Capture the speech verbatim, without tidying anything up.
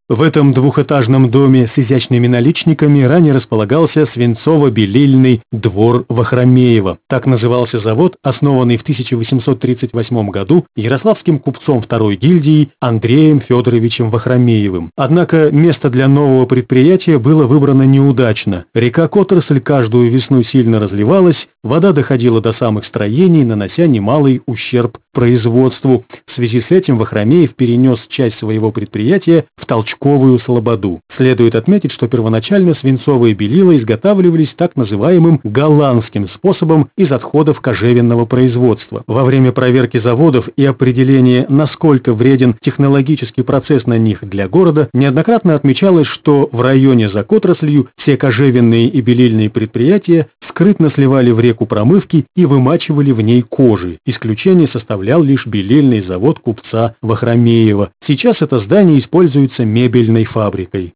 В этом двухэтажном доме с изящными наличниками ранее располагался свинцово-белильный двор Вахромеева. Так назывался завод, основанный в тысяча восемьсот тридцать восьмом году ярославским купцом второй гильдии Андреем Федоровичем Вахромеевым. Однако место для нового предприятия было выбрано неудачно. Река Котросль каждую весну сильно разливалась, вода доходила до самых строений, нанося немалый ущерб производству. В связи с этим Вахромеев перенес часть своего предприятия в Толчковую слободу. Следует отметить, что первоначально свинцовые белила изготавливались так называемым голландским способом из отходов кожевенного производства. Во время проверки заводов и определения, насколько вреден технологический процесс на них для города, неоднократно отмечалось, что в районе за Котрослью все кожевенные и белильные предприятия скрытно сливали в реку промывки и вымачивали в ней кожи. Исключение составлял лишь белильный завод купца Вахромеева. Сейчас это здание используется мебельной фабрикой.